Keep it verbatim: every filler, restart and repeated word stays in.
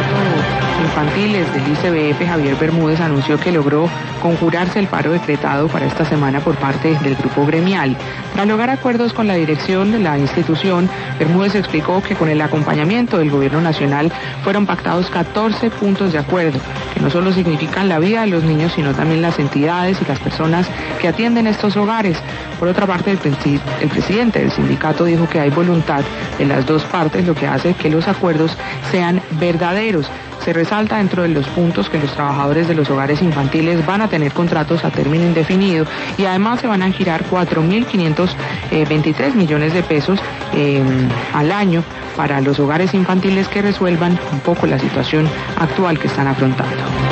Infantiles del I C B F, Javier Bermúdez, anunció que logró conjurarse el paro decretado para esta semana por parte del grupo gremial. Tras lograr acuerdos con la dirección de la institución, Bermúdez explicó que con el acompañamiento del gobierno nacional fueron pactados catorce puntos de acuerdo, que no solo significan la vida de los niños, sino también las entidades y las personas que atienden estos hogares. Por otra parte, el, presi- el presidente del sindicato dijo que hay voluntad de las dos partes, lo que hace que los acuerdos sean verdaderos. Se resalta dentro de los puntos que los trabajadores de los hogares infantiles van a tener contratos a término indefinido y además se van a girar cuatro mil quinientos veintitrés millones de pesos eh, al año para los hogares infantiles que resuelvan un poco la situación actual que están afrontando.